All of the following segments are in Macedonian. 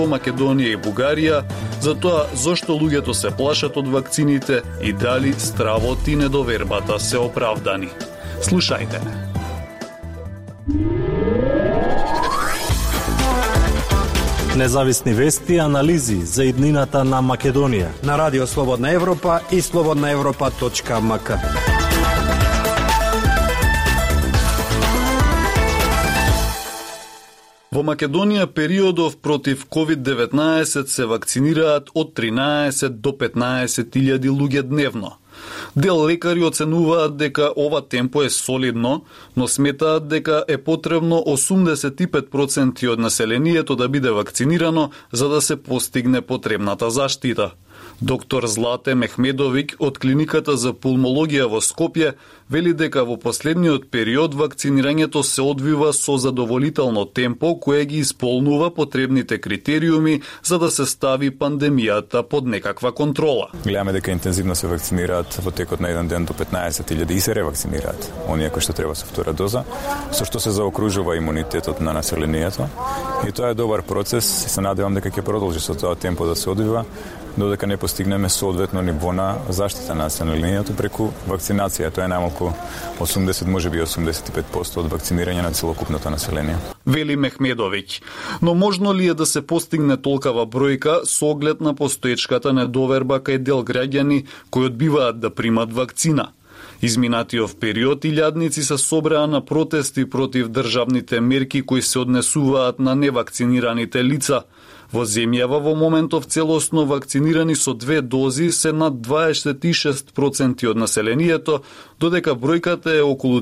во Македонија и Бугарија, за тоа зошто луѓето се плашат од вакцините и дали стравот и недовербата се оправдани. Слушајте ме. Независни вести и анализи за иднината на Македонија на Радио Слободна Европа и slobodnaevropa.mk. Во Македонија периодов против COVID-19 се вакцинираат од 13 до 15.000 луѓе дневно. Дел лекари оценуваат дека ова темпо е солидно, но сметаат дека е потребно 85% од населението да биде вакцинирано за да се постигне потребната заштита. Доктор Злате Мехмедовик од клиниката за пулмологија во Скопје вели дека во последниот период вакцинирањето се одвива со задоволително темпо кое ги исполнува потребните критериуми за да се стави пандемијата под некаква контрола. Гледаме дека интензивно се вакцинираат во текот на еден ден до 15.000 и се ревакцинираат оние кои што треба со втора доза, со што се заокружува имунитетот на населението. И тоа е добар процес и се надевам дека ќе продолжи со тоа темпо да се одвива додека не постигнеме соодветно ниво на заштита на населението преку вакцинација. Тоа е најмалку 80, можеби 85% од вакцинирање на целокупното население. Вели Мехмедовиќ. Но можно ли е да се постигне толкава бројка со оглед на постоечката недоверба кај дел граѓани кои одбиваат да примат вакцина? Изминатиот период илјадници се собраа на протести против државните мерки кои се однесуваат на невакцинираните лица. Во земјава во моментов целосно вакцинирани со 2 дози се над 26% од населението, додека бројката е околу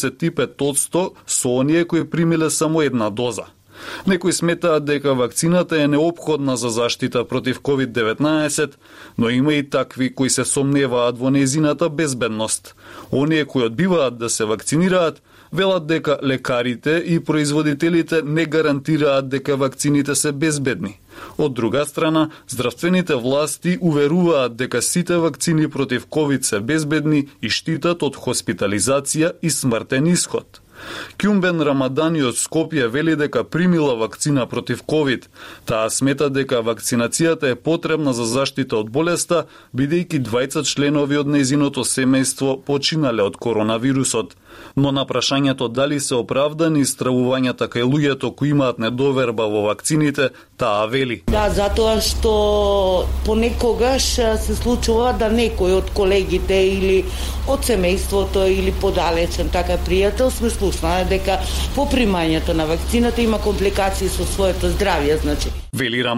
35% со оние кои примиле само една доза. Некои сметаат дека вакцината е неопходна за заштита против COVID-19, но има и такви кои се сомневаат во нејзината безбедност. Оние кои одбиваат да се вакцинираат велат дека лекарите и производителите не гарантираат дека вакцините се безбедни. Од друга страна, здравствените власти уверуваат дека сите вакцини против COVID се безбедни и штитат од хоспитализација и смртен исход. Кјумбен Рамадани од Скопје вели дека примила вакцина против COVID. Таа смета дека вакцинацијата е потребна за заштита од болеста, бидејќи 20 членови од нејзиното семејство починале од коронавирусот. Но на прашањето дали се оправдани стравувањата кај луѓето кои имаат недоверба во вакцините, таа вели. Да, затоа што понекогаш се случува да некој од колегите или од семејството или подалечен така пријател сме слушнале дека по примањето на вакцината има компликации со своето здравје, значи. Вели